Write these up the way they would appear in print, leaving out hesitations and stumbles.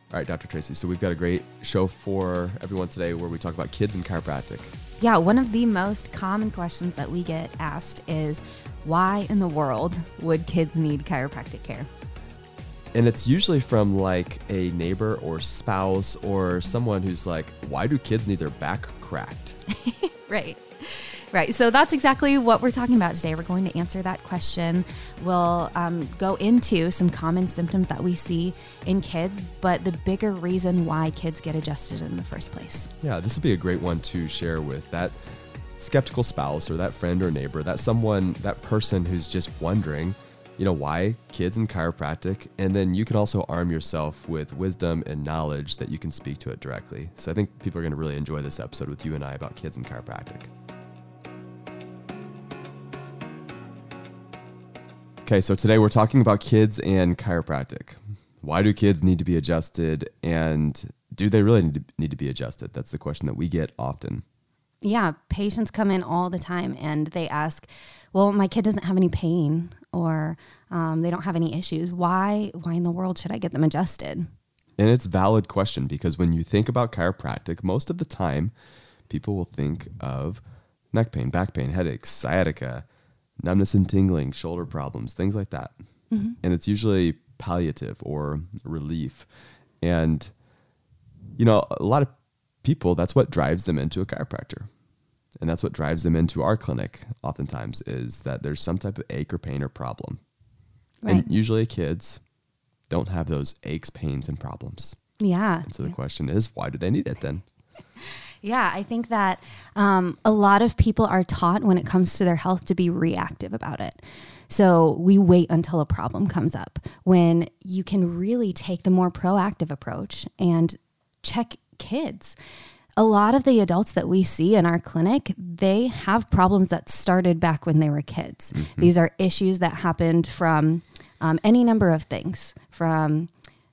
All right, Dr. Tracy, so we've got a great show for everyone today where we talk about kids and chiropractic. Yeah, one of the most common questions that we get asked is, why in the world would kids need chiropractic care? And it's usually from like a neighbor or spouse or someone who's like, why do kids need their back cracked? Right. So that's exactly what we're talking about today. We're going to answer that question. We'll go into some common symptoms that we see in kids, but the bigger reason why kids get adjusted in the first place. Yeah, this would be a great one to share with that skeptical spouse or that friend or neighbor, that person who's just wondering, why kids and chiropractic. And then you can also arm yourself with wisdom and knowledge that you can speak to it directly. So I think people are going to really enjoy this episode with you and I about kids and chiropractic. Okay, so today we're talking about kids and chiropractic. Why do kids need to be adjusted, and do they really need to be adjusted? That's the question that we get often. Yeah, patients come in all the time and they ask, well, my kid doesn't have any pain or they don't have any issues. Why in the world should I get them adjusted? And it's a valid question because when you think about chiropractic, most of the time people will think of neck pain, back pain, headaches, sciatica, numbness and tingling, shoulder problems, things like that. Mm-hmm. And it's usually palliative or relief. And, a lot of people, that's what drives them into a chiropractor. And that's what drives them into our clinic oftentimes is that there's some type of ache or pain or problem. Right. And usually kids don't have those aches, pains, and problems. Yeah. And so the question is, why do they need it then? Yeah, I think that a lot of people are taught when it comes to their health to be reactive about it. So we wait until a problem comes up when you can really take the more proactive approach and check kids. A lot of the adults that we see in our clinic, they have problems that started back when they were kids. Mm-hmm. These are issues that happened from any number of things, from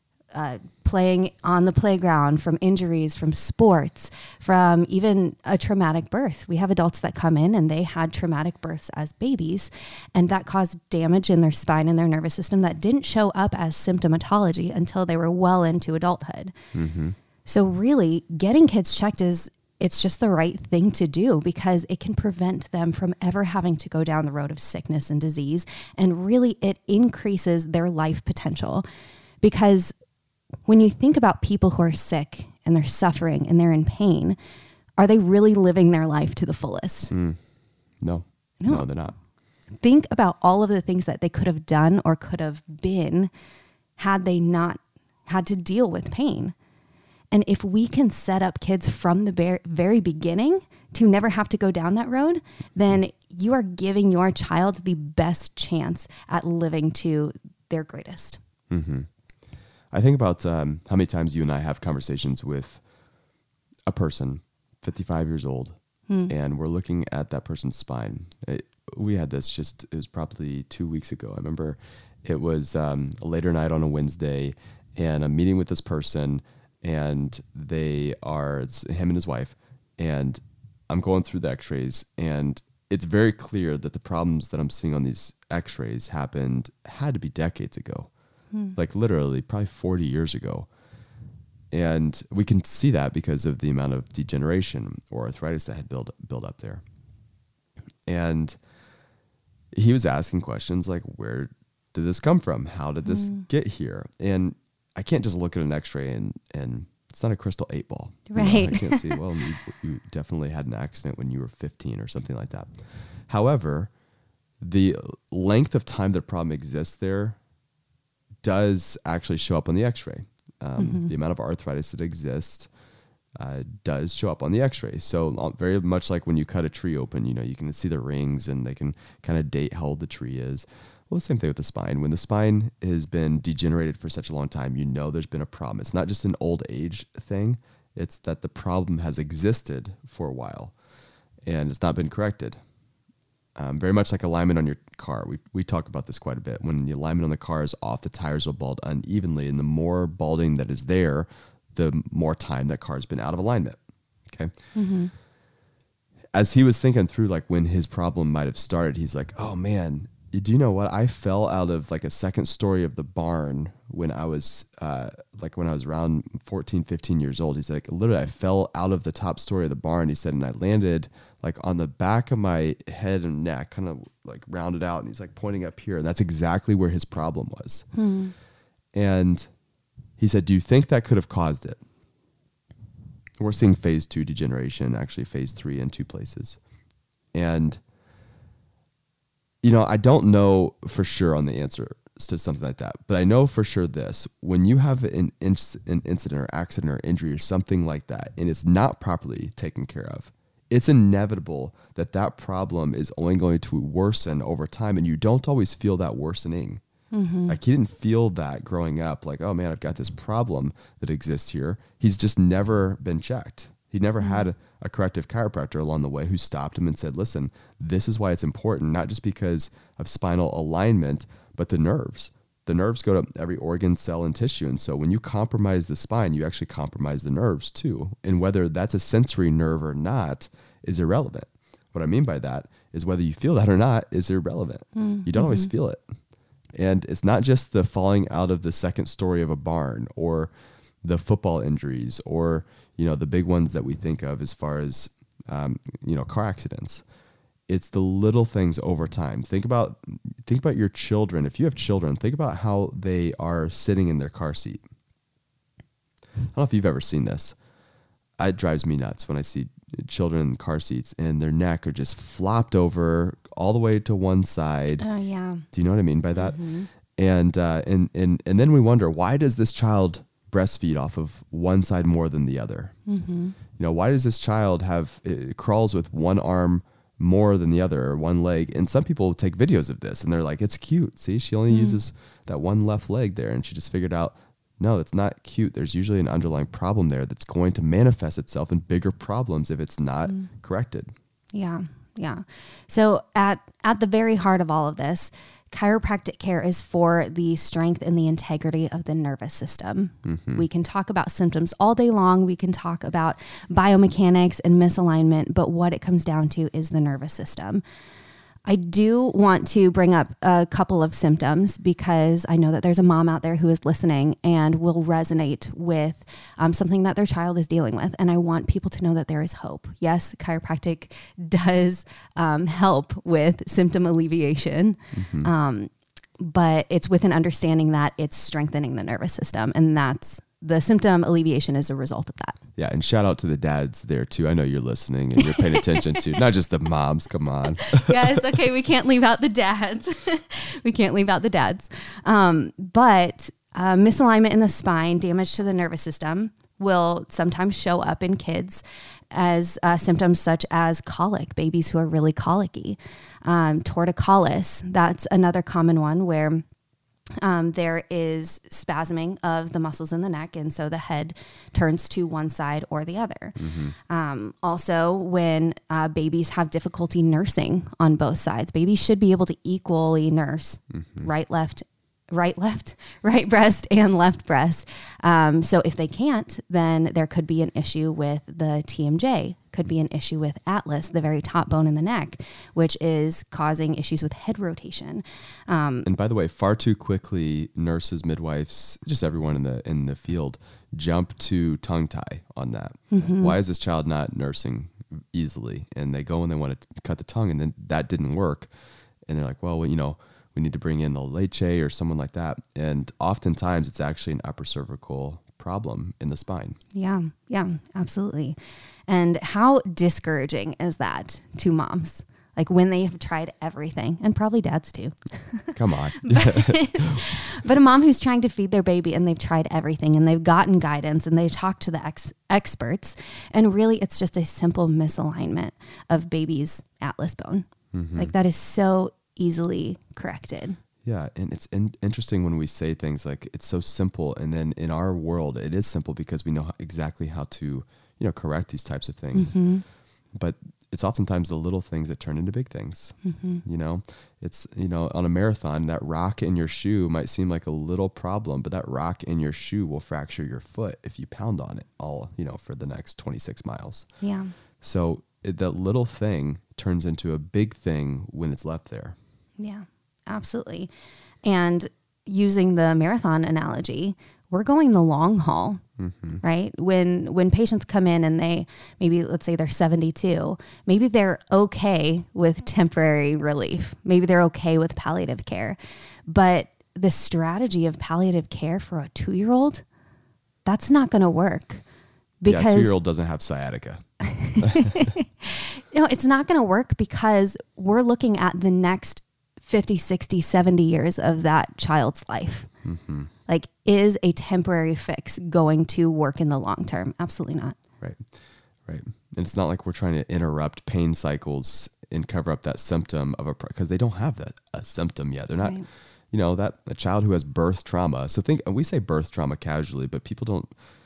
playing on the playground, from injuries, from sports, from even a traumatic birth. We have adults that come in and they had traumatic births as babies, and that caused damage in their spine and their nervous system that didn't show up as symptomatology until they were well into adulthood. Mm-hmm. So really, getting kids checked it's just the right thing to do because it can prevent them from ever having to go down the road of sickness and disease. And really, it increases their life potential because when you think about people who are sick and they're suffering and they're in pain, are they really living their life to the fullest? No, they're not. Think about all of the things that they could have done or could have been had they not had to deal with pain. And if we can set up kids from the very beginning to never have to go down that road, then you are giving your child the best chance at living to their greatest. Mm-hmm. I think about how many times you and I have conversations with a person, 55 years old, and we're looking at that person's spine. We had this it was probably 2 weeks ago. I remember it was a later night on a Wednesday, and I'm meeting with this person, and it's him and his wife, and I'm going through the x-rays, and it's very clear that the problems that I'm seeing on these x-rays had to be decades ago. Like literally probably 40 years ago. And we can see that because of the amount of degeneration or arthritis that had built up there. And he was asking questions like, where did this come from? How did this get here? And I can't just look at an x-ray and it's not a crystal 8 ball. Right. I can't see, well, you definitely had an accident when you were 15 or something like that. However, the length of time the problem exists there does actually show up on the x-ray. The amount of arthritis that exists does show up on the x-ray. So very much like when you cut a tree open, you can see the rings and they can kind of date how old the tree is. Well, the same thing with the spine. When the spine has been degenerated for such a long time, there's been a problem. It's not just an old age thing. It's that the problem has existed for a while and it's not been corrected. Very much like alignment on your car. We talk about this quite a bit. When the alignment on the car is off, the tires will bald unevenly, and the more balding that is there, the more time that car's been out of alignment. Okay. Mm-hmm. As he was thinking through like when his problem might have started, he's like, oh man, do you know what? I fell out of like a second story of the barn when I was around 14, 15 years old. He's like, literally, I fell out of the top story of the barn. He said, and I landed like on the back of my head and neck, kind of like rounded out. And he's like pointing up here. And that's exactly where his problem was. And he said, do you think that could have caused it? We're seeing phase 2 degeneration, actually phase 3 in 2 places. And I don't know for sure on the answer to something like that, but I know for sure this: when you have an incident or accident or injury or something like that, and it's not properly taken care of, it's inevitable that problem is only going to worsen over time, and you don't always feel that worsening. Like he didn't feel that growing up, like, oh man, I've got this problem that exists here. He's just never been checked. He never had a corrective chiropractor along the way who stopped him and said, listen, this is why it's important, not just because of spinal alignment, but the nerves. The nerves go to every organ, cell, and tissue. And so when you compromise the spine, you actually compromise the nerves too. And whether that's a sensory nerve or not is irrelevant. What I mean by that is whether you feel that or not is irrelevant. You don't always feel it. And it's not just the falling out of the second story of a barn or the football injuries or the big ones that we think of as far as, car accidents. It's the little things over time. Think about your children. If you have children, think about how they are sitting in their car seat. I don't know if you've ever seen this. It drives me nuts when I see children in car seats and their neck are just flopped over all the way to one side. Oh yeah. Do you know what I mean by that? And then we wonder, why does this child breastfeed off of one side more than the other? Why does this child crawls with one arm more than the other, or one leg? And some people take videos of this and they're like, it's cute. See, she only uses that one left leg there. And she just figured out, no, it's not cute. There's usually an underlying problem there that's going to manifest itself in bigger problems if it's not corrected. Yeah. Yeah. So at the very heart of all of this, chiropractic care is for the strength and the integrity of the nervous system. We can talk about symptoms all day long. We can talk about biomechanics and misalignment, but what it comes down to is the nervous system. I do want to bring up a couple of symptoms because I know that there's a mom out there who is listening and will resonate with something that their child is dealing with. And I want people to know that there is hope. Yes, chiropractic does help with symptom alleviation, but it's with an understanding that it's strengthening the nervous system. And the symptom alleviation is a result of that. Yeah. And shout out to the dads there too. I know you're listening and you're paying attention to not just the moms. Come on. Yes. Okay. We can't leave out the dads. But misalignment in the spine, damage to the nervous system will sometimes show up in kids as symptoms such as colic, babies who are really colicky. Torticollis, that's another common one where there is spasming of the muscles in the neck, and so the head turns to one side or the other. Also, when babies have difficulty nursing on both sides, babies should be able to equally nurse right breast and left breast. So if they can't, then there could be an issue with the TMJ, could be an issue with atlas, the very top bone in the neck, which is causing issues with and by the way, far too quickly, nurses, midwives, just everyone in the field jump to tongue tie on that. Why is this child not nursing easily? And they go and they want to cut the tongue, and then that didn't work. And they're like, well, we need to bring in the leche or someone like that. And oftentimes it's actually an upper cervical problem in the spine. Yeah, absolutely. And how discouraging is that to moms? Like when they have tried everything, and probably dads too. Come on. But a mom who's trying to feed their baby and they've tried everything and they've gotten guidance and they've talked to the experts, and really it's just a simple misalignment of baby's atlas bone. Like that is so easily corrected. Yeah. And it's interesting when we say things like it's so simple. And then in our world, it is simple because we know exactly how to, correct these types of things. But it's oftentimes the little things that turn into big things. It's, on a marathon, that rock in your shoe might seem like a little problem, but that rock in your shoe will fracture your foot if you pound on it all, for the next 26 miles. Yeah. So that little thing turns into a big thing when it's left there. Yeah. Absolutely. And using the marathon analogy, we're going the long haul, right? When patients come in and they, maybe let's say they're 72, maybe they're okay with temporary relief. Maybe they're okay with palliative care. But the strategy of palliative care for a 2-year-old, that's not going to work. Because a 2-year-old doesn't have sciatica. No, it's not going to work because we're looking at the next 50, 60, 70 years of that child's life. Like, is a temporary fix going to work in the long term? Absolutely not. Right. And it's not like we're trying to interrupt pain cycles and cover up that symptom of because they don't have a symptom yet. They're not, that a child who has birth trauma. So we say birth trauma casually, but people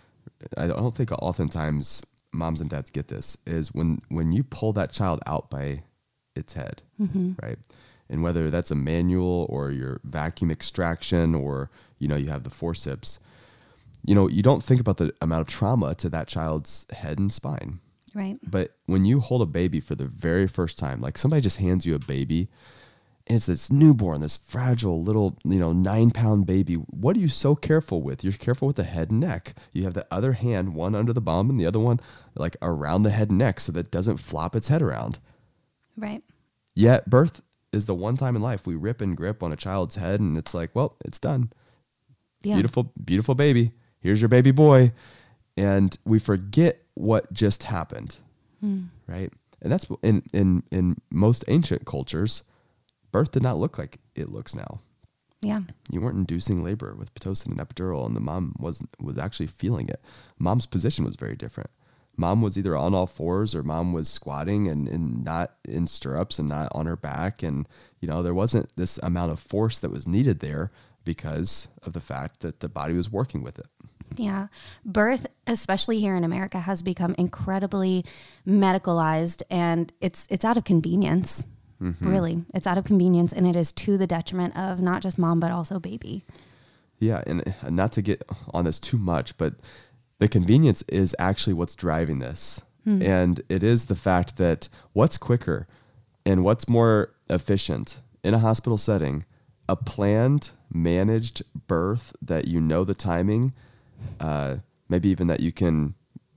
I don't think oftentimes moms and dads get this, is when you pull that child out by its head, right? And whether that's a manual or your vacuum extraction or, you have the forceps, you don't think about the amount of trauma to that child's head and spine. Right. But when you hold a baby for the very first time, like somebody just hands you a baby and it's this newborn, this fragile little, 9-pound baby. What are you so careful with? You're careful with the head and neck. You have the other hand, one under the bum and the other one like around the head and neck so that it doesn't flop its head around. Right. Yet birth is the one time in life we rip and grip on a child's head and it's like, well, it's done. Yeah. Beautiful, beautiful baby. Here's your baby boy. And we forget what just happened. Right. And that's in most ancient cultures, birth did not look like it looks now. Yeah. You weren't inducing labor with Pitocin and epidural, and the mom was actually feeling it. Mom's position was very different. Mom was either on all fours or mom was squatting and not in stirrups and not on her back. And, there wasn't this amount of force that was needed there because of the fact that the body was working with it. Yeah. Birth, especially here in America, has become incredibly medicalized, and it's out of convenience. Really. It's out of convenience, and it is to the detriment of not just mom, but also baby. Yeah. And not to get on this too much, but the convenience is actually what's driving this. And it is the fact that what's quicker and what's more efficient in a hospital setting, a planned, managed birth that the timing, maybe even that you can,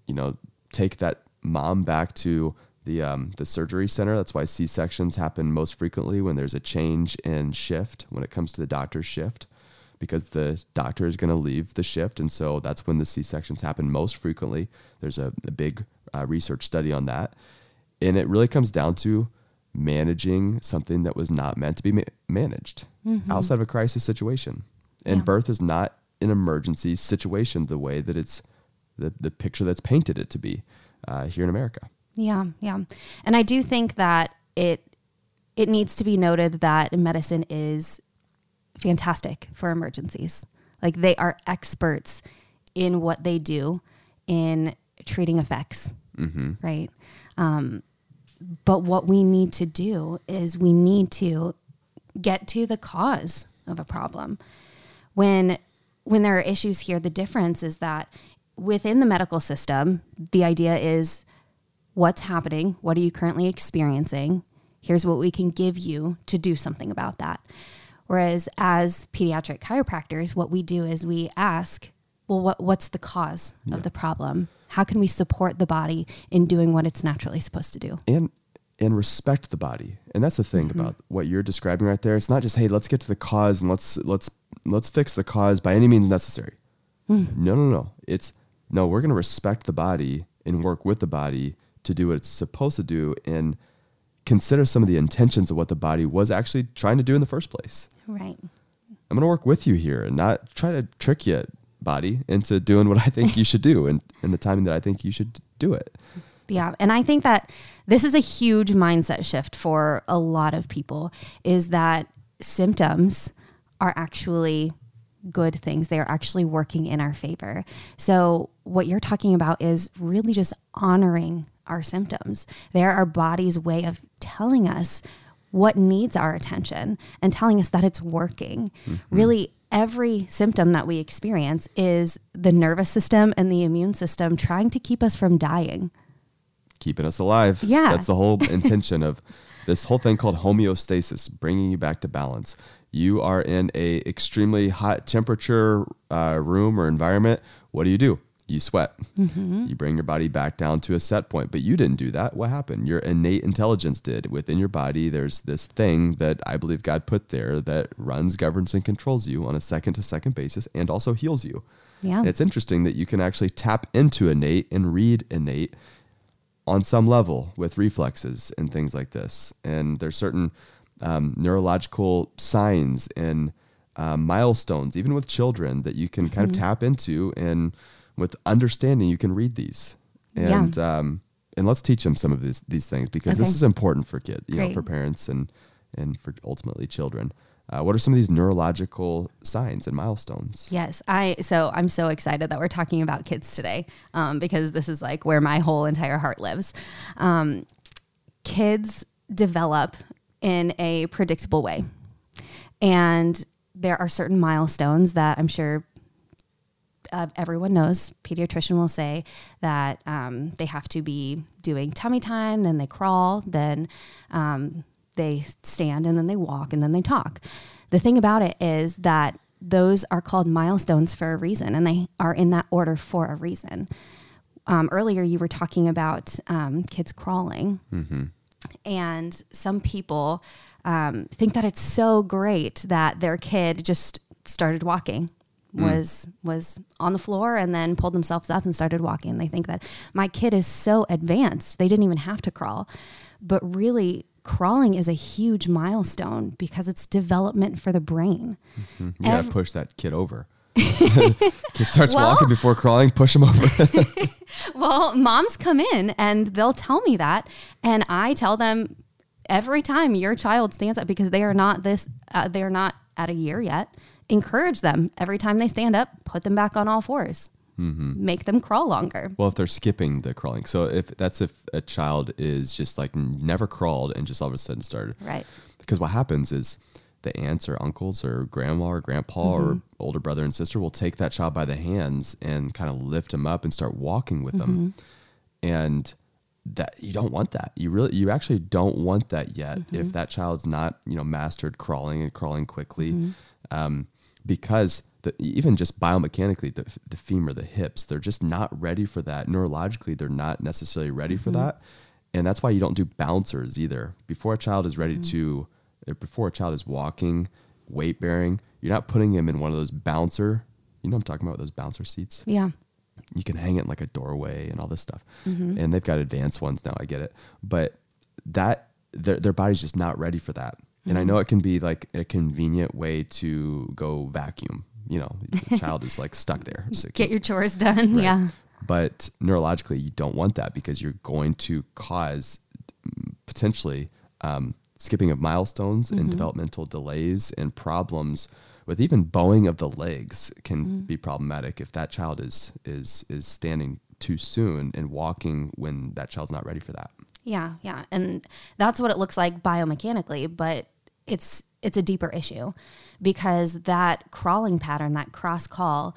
take that mom back to the surgery center. That's why C-sections happen most frequently when there's a change in shift, when it comes to the doctor's shift, because the doctor is going to leave the shift. And so that's when the C-sections happen most frequently. There's a big research study on that. And it really comes down to managing something that was not meant to be managed outside of a crisis situation. And birth is not an emergency situation the way that it's the picture that's painted it to be here in America. Yeah. And I do think that it needs to be noted that medicine is fantastic for emergencies. Like, they are experts in what they do in treating effects, right? But what we need to do is we need to get to the cause of a problem. When there are issues here, the difference is that within the medical system, the idea is what's happening, what are you currently experiencing? Here's what we can give you to do something about that. Whereas as pediatric chiropractors, what we do is we ask, well, what's the cause of the problem? How can we support the body in doing what it's naturally supposed to do? And respect the body. And that's the thing about what you're describing right there. It's not just, hey, let's get to the cause and let's fix the cause by any means necessary. No. We're going to respect the body and work with the body to do what it's supposed to do and consider some of the intentions of what the body was actually trying to do in the first place. Right. I'm going to work with you here and not try to trick you, body, into doing what I think you should do and in the timing that I think you should do it. Yeah. And I think that this is a huge mindset shift for a lot of people, is that symptoms are actually good things. They are actually working in our favor. So what you're talking about is really just honoring our symptoms. They're our body's way of telling us what needs our attention and telling us that it's working. Really, every symptom that we experience is the nervous system and the immune system trying to keep us from dying. Keeping us alive. Yeah. That's the whole intention of this whole thing called homeostasis, bringing you back to balance. You are in a extremely hot temperature room or environment. What do? You sweat. You bring your body back down to a set point, but you didn't do that. What happened? Your innate intelligence did. Within your body, there's this thing that I believe God put there that runs, governs, and controls you on a second-to-second basis and also heals you. Yeah. And it's interesting that you can actually tap into innate and read innate on some level with reflexes and things like this. And there's certain neurological signs and milestones, even with children, that you can kind of tap into, and with understanding, you can read these. And and let's teach them some of these things, because this is important for kids, you know, for parents and for ultimately children. What are some of these neurological signs and milestones? Yes. I'm so excited that we're talking about kids today, because this is like where my whole entire heart lives. Kids develop in a predictable way. And there are certain milestones that I'm sure everyone knows. Pediatrician will say that they have to be doing tummy time, then they crawl, then they stand, and then they walk, and then they talk. The thing about it is that those are called milestones for a reason, and they are in that order for a reason. Earlier, you were talking about kids crawling. And some people think that it's so great that their kid just started walking, was on the floor and then pulled themselves up and started walking. They think that my kid is so advanced, they didn't even have to crawl. But really, crawling is a huge milestone because it's development for the brain. You got to push that kid over. Kid starts walking before crawling, push him over. Well, moms come in and they'll tell me that. And I tell them every time your child stands up, because they are not they're not at a year yet, encourage them every time they stand up, put them back on all fours, make them crawl longer. Well, if they're skipping the crawling. So if a child is just like never crawled and just all of a sudden started. Right. Because what happens is the aunts or uncles or grandma or grandpa or older brother and sister will take that child by the hands and kind of lift them up and start walking with them. And that you don't want that. You actually don't want that yet. If that child's not, mastered crawling and crawling quickly, because even just biomechanically, the femur, the hips, they're just not ready for that. Neurologically, they're not necessarily ready for that. And that's why you don't do bouncers either. Before a child is ready before a child is walking, weight bearing, you're not putting him in one of those bouncer, I'm talking about those bouncer seats. Yeah. You can hang it in like a doorway and all this stuff. And they've got advanced ones now, I get it. But that their body's just not ready for that. And I know it can be like a convenient way to go vacuum. The child is like stuck there. So Get your chores done. Right. Yeah. But neurologically, you don't want that, because you're going to cause potentially skipping of milestones and developmental delays and problems with even bowing of the legs can be problematic if that child is standing too soon and walking when that child's not ready for that. Yeah, yeah. And that's what it looks like biomechanically, but it's a deeper issue, because that crawling pattern, that cross crawl,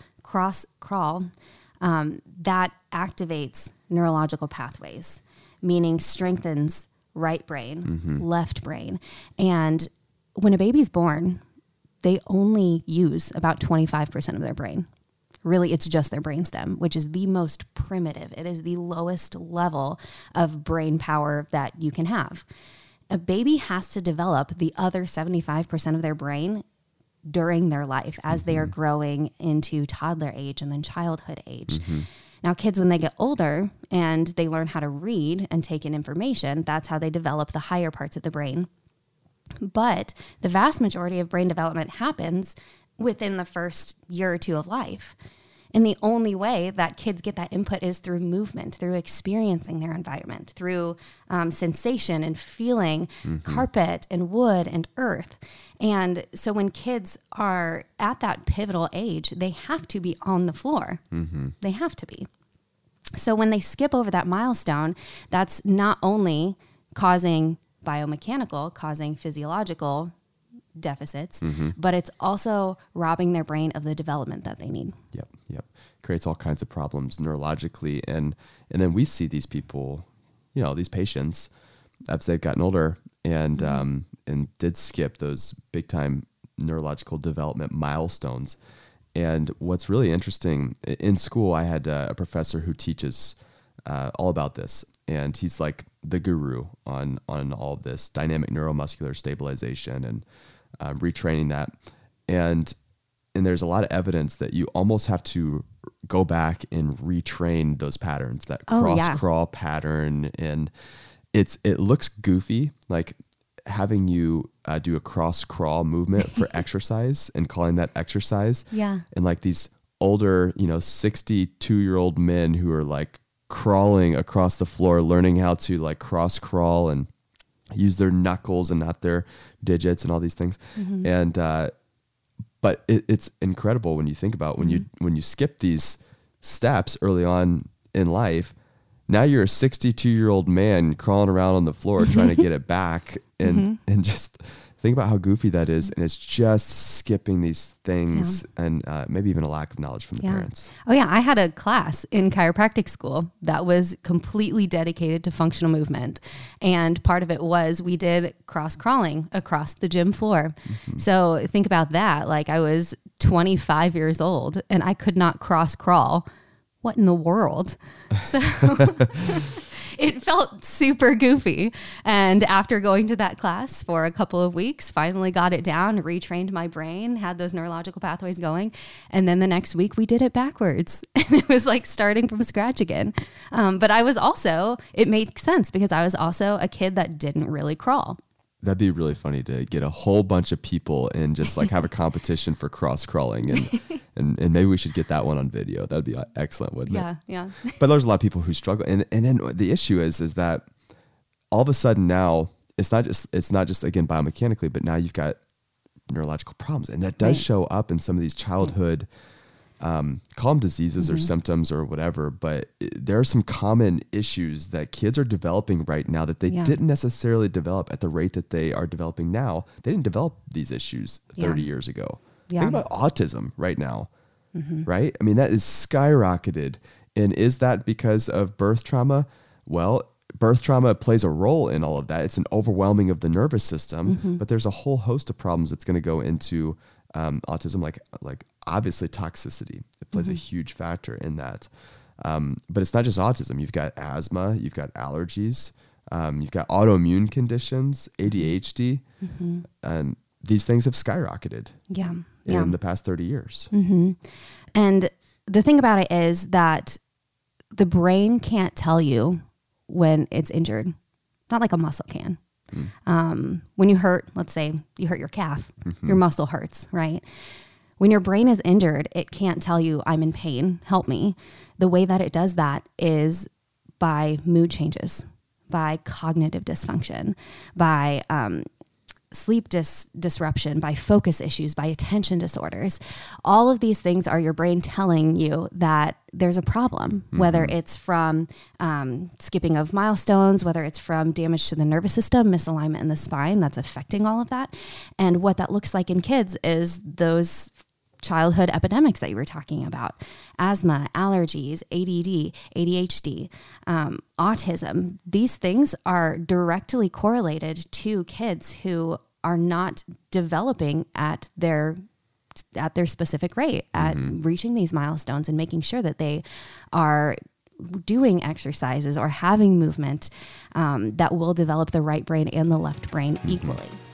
that activates neurological pathways, meaning strengthens right brain, left brain. And when a baby's born, they only use about 25% of their brain. Really, it's just their brainstem, which is the most primitive. It is the lowest level of brain power that you can have. A baby has to develop the other 75% of their brain during their life as they are growing into toddler age and then childhood age. Now, kids, when they get older and they learn how to read and take in information, that's how they develop the higher parts of the brain. But the vast majority of brain development happens within the first year or two of life. And the only way that kids get that input is through movement, through experiencing their environment, through sensation and feeling carpet and wood and earth. And so when kids are at that pivotal age, they have to be on the floor. They have to be. So when they skip over that milestone, that's not only causing biomechanical, causing physiological deficits, but it's also robbing their brain of the development that they need. Yep. Creates all kinds of problems neurologically. And then we see these people, these patients, as they've gotten older and did skip those big time neurological development milestones. And what's really interesting, in school, I had a professor who teaches all about this. And he's like the guru on all of this dynamic neuromuscular stabilization and retraining that. And there's a lot of evidence that you almost have to go back and retrain those patterns, that cross crawl pattern. And it looks goofy, like having you do a cross crawl movement for exercise and calling that exercise. Yeah. And like these older, 62-year-old men who are like crawling across the floor, learning how to like cross crawl and use their knuckles and not their digits and all these things. Mm-hmm. And, but it's incredible when you think about when you skip these steps early on in life. Now you're a 62-year-old man crawling around on the floor trying to get it back, and just think about how goofy that is. And it's just skipping these things, and maybe even a lack of knowledge from the parents. Oh yeah, I had a class in chiropractic school that was completely dedicated to functional movement, and part of it was we did cross crawling across the gym floor. Mm-hmm. So think about that. Like I was 25 years old and I could not cross crawl. What in the world? So it felt super goofy. And after going to that class for a couple of weeks, finally got it down, retrained my brain, had those neurological pathways going. And then the next week we did it backwards. And it was like starting from scratch again. But I was also, it made sense because I was also a kid that didn't really crawl. That'd be really funny to get a whole bunch of people and just like have a competition for cross crawling, and maybe we should get that one on video. That'd be excellent, wouldn't it? Yeah. But there's a lot of people who struggle, and then the issue is that all of a sudden now it's not just again biomechanically, but now you've got neurological problems, and that does show up in some of these childhood. Call them diseases or symptoms or whatever, but there are some common issues that kids are developing right now that they didn't necessarily develop at the rate that they are developing now. They didn't develop these issues 30 years ago. Think about autism right now, right? I mean, that is skyrocketed. And is that because of birth trauma? Well, birth trauma plays a role in all of that. It's an overwhelming of the nervous system, but there's a whole host of problems that's going to go into autism, like obviously toxicity. It plays a huge factor in that. But it's not just autism. You've got asthma, you've got allergies, you've got autoimmune conditions, ADHD. These things have skyrocketed in the past 30 years. And the thing about it is that the brain can't tell you when it's injured, not like a muscle can. When you hurt, let's say you hurt your calf, your muscle hurts, right? When your brain is injured, it can't tell you I'm in pain, help me. The way that it does that is by mood changes, by cognitive dysfunction, by sleep disruption, by focus issues, by attention disorders. All of these things are your brain telling you that there's a problem, whether it's from skipping of milestones, whether it's from damage to the nervous system, misalignment in the spine that's affecting all of that. And what that looks like in kids is those childhood epidemics that you were talking about: asthma, allergies, ADD, ADHD, autism. These things are directly correlated to kids who are not developing at their specific rate, at reaching these milestones and making sure that they are doing exercises or having movement that will develop the right brain and the left brain equally.